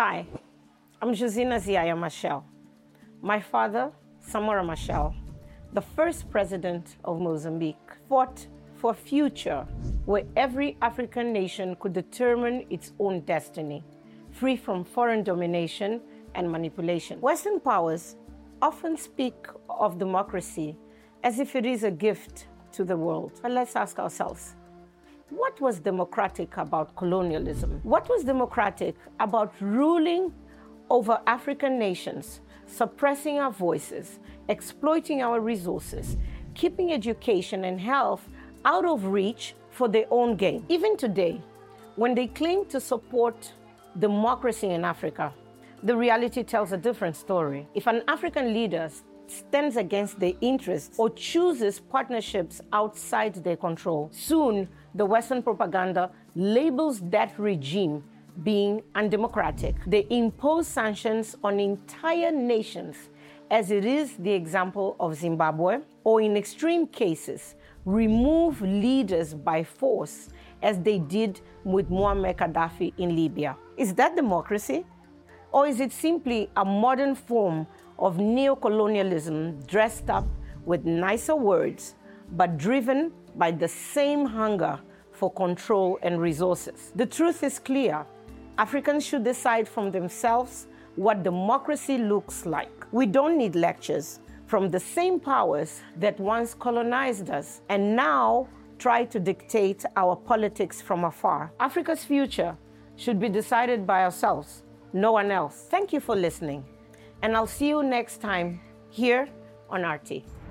Hi, I'm Josina Ziaya Machel. My father, Samora Machel, the first president of Mozambique, fought for a future where every African nation could determine its own destiny, free from foreign domination and manipulation. Western powers often speak of democracy as if it is a gift to the world. But let's ask ourselves, what was democratic about colonialism? What was democratic about ruling over African nations, suppressing our voices, exploiting our resources, keeping education and health out of reach for their own gain? Even today, when they claim to support democracy in Africa, the reality tells a different story. If an African leader stands against their interests or chooses partnerships outside their control, soon the Western propaganda labels that regime being undemocratic. They impose sanctions on entire nations, as it is the example of Zimbabwe, or in extreme cases, remove leaders by force, as they did with Muammar Gaddafi in Libya. Is that democracy? Or is it simply a modern form of neocolonialism dressed up with nicer words, but driven by the same hunger for control and resources? The truth is clear. Africans should decide from themselves what democracy looks like. We don't need lectures from the same powers that once colonized us and now try to dictate our politics from afar. Africa's future should be decided by ourselves, no one else. Thank you for listening, and I'll see you next time here on RT.